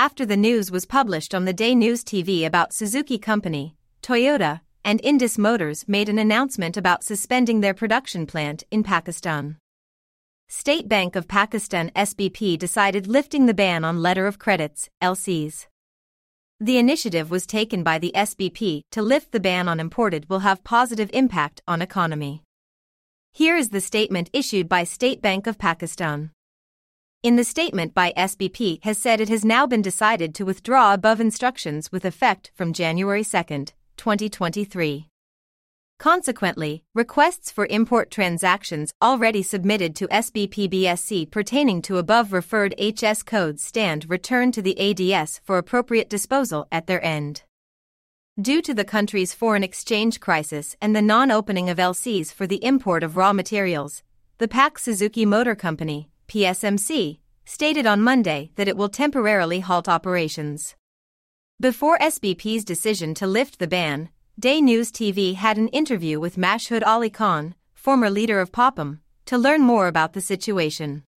after the news was published on the Day News TV about Suzuki Company, Toyota, and Indus Motors made an announcement about suspending their production plant in Pakistan. State Bank of Pakistan (SBP) decided lifting the ban on letter of credits, LCs. The initiative was taken by the SBP to lift the ban on imported will have positive impact on economy. Here is the statement issued by State Bank of Pakistan. In the statement by SBP has said it has now been decided to withdraw above instructions with effect from January 2, 2023. Consequently, requests for import transactions already submitted to SBP-BSC pertaining to above referred HS codes stand returned to the ADS for appropriate disposal at their end. Due to the country's foreign exchange crisis and the non-opening of LCs for the import of raw materials, the Pak Suzuki Motor Company, PSMC, stated on Monday that it will temporarily halt operations. Before SBP's decision to lift the ban, Day News TV had an interview with Mashhud Ali Khan, former leader of POPM, to learn more about the situation.